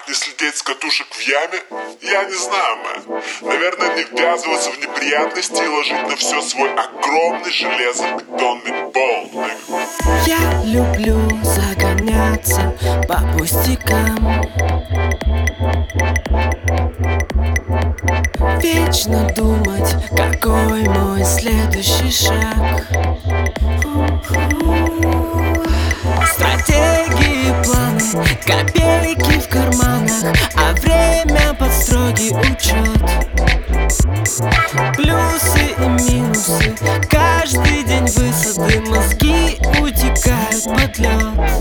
не слететь с катушек в яме? Я не знаю, мэн. Наверное, не ввязываться в неприятности и ложить на все свой огромный железобетонный пол. Я люблю загоняться по пустякам, вечно думать, какой мой следующий шаг. Стратегии, планы, копейки в карманах, а время под строгий учет. Плюсы и минусы, каждый день высады, мозги утекают под лед.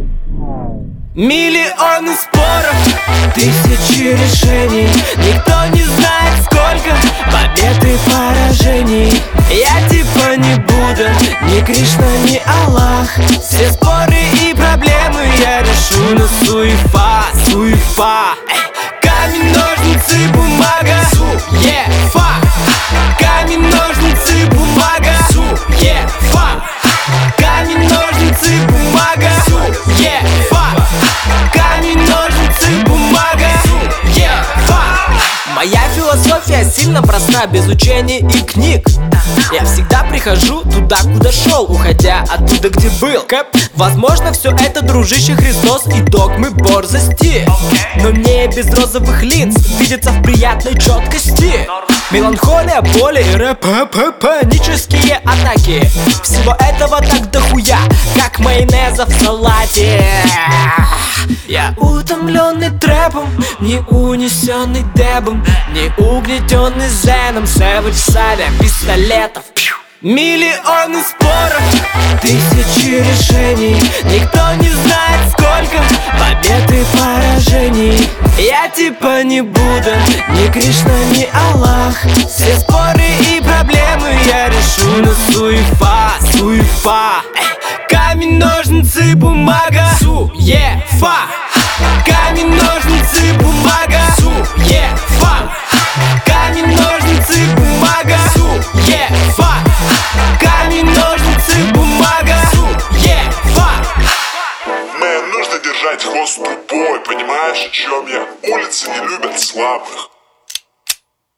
Миллионы споров, тысячи решений, никто не знает сколько побед и поражений. Я типа не Будда, ни Кришна, ни Аллах. Все споры и проблемы я решу на суефа, суефа. Камень, ножницы, бумага, суефа. Камень, ножницы, бумага, суефа. Камень, ножницы, бумага, суефа. Камень, ножницы, бумага, суефа. Моя философия сильно проста, без учения и книг. Я всегда прихожу туда, куда шел, уходя оттуда, где был. Возможно, все это, дружище, Христос и догмы борзости, но мне без розовых линз видится в приятной четкости. Меланхолия, боли и рэп, панические атаки. Всего этого так дохуя, как майонеза в салате. Я утомленный трэпом, не унесенный дебом, не угнетенный зеном, сэвидж садя пистолетов. Миллионы споров, тысячи решений, никто не знает сколько побед и поражений. Я типа не Будда, ни Кришна, ни Аллах. Все споры и проблемы я решу на суефа, суефа. Камень, ножницы, бумага, суефа. Камень, ножницы, бумага, суефа. Камень, ножницы, бумага, суефа. Камень, ножницы, бумага, суефа. Мэн, нужно держать хвост тупой, понимаешь, о чем я? Улицы не любят слабых.